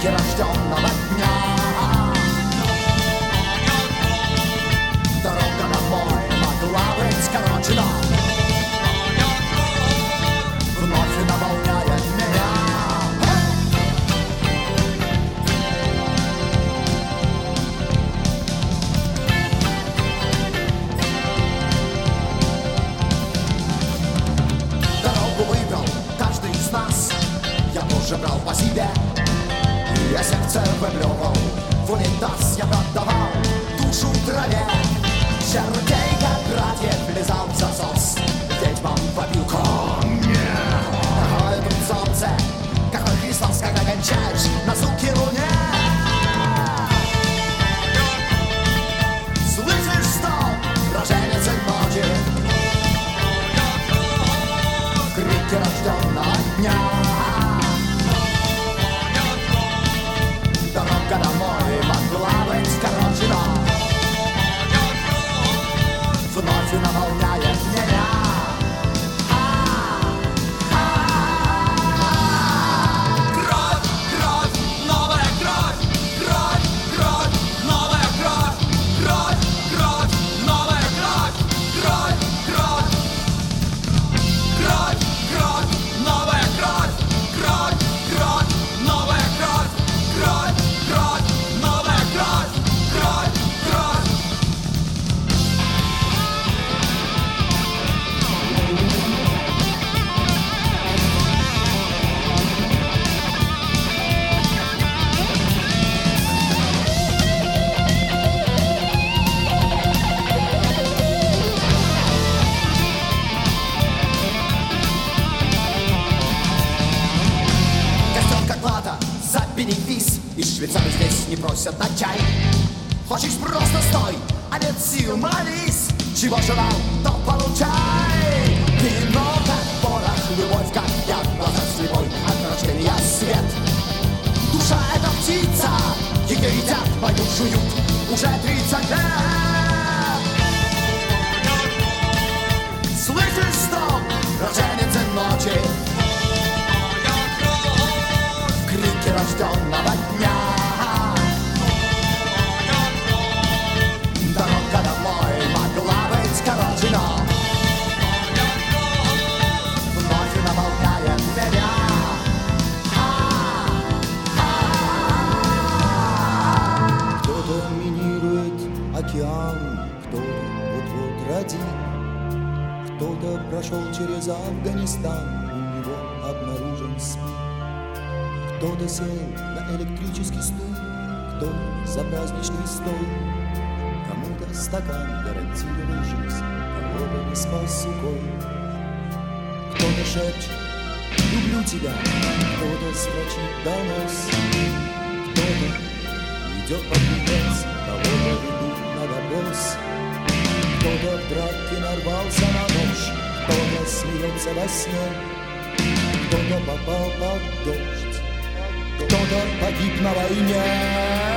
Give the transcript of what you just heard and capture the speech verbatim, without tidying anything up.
крики рожденного дня. Дорога домой могла быть короче, но вновь наполняет меня. Дорогу выбрал каждый из нас, я тоже брал по себе. Я сердце выплевывал в унитаз, я продавал душу траве. Чародей, как братьев, влезал в засос, ведьмам побил конья. Какое тут солнце, какой Христос, когда кончаешь на звуки луне. Слышишь стон, роженицы ночи, крики рожденного дня. Дорога домой могла быть короче, но вновь наполняет меня. Кровь, кровь, новая кровь, кровь, кровь, новая кровь, кровь, кровь, новая кровь, кровь, кровь, кровь, кровь, новая кровь, кровь, кровь, новая кровь, кровь, кровь, новая кровь, кровь, кровь. Костер как плата за бенефис, и швейцары здесь не просят на чай. Хочешь, просто стой, а нет сил, молись. Чего желал, то получай. Вино как порох, любовь как яд, глаза слепой, от рождения свет. Душа — это птица, ее едят, мою жуют уже тридцать лет. Слышишь стон, роженицы ночи, крики рожденного дня. Дорога домой могла быть короче, но вновь наполняет меня. Кто-то минирует океан, кто-то вот-вот родит, кто-то прошел через Афганистан, у него обнаружен СПИД. Кто-то сел на электрический стул, кто-то за праздничный стол. Кому-то стакан гарантировал жизнь, кого-то не спас сухой. Кто-то шепчет «люблю тебя», кто-то строчит донос, кто-то идет под венец, кого-то ведут на допрос. Кто-то в драке нарвался на нож, кто-то смеется во сне, кто-то попал под дождь, кто-то погиб на войне.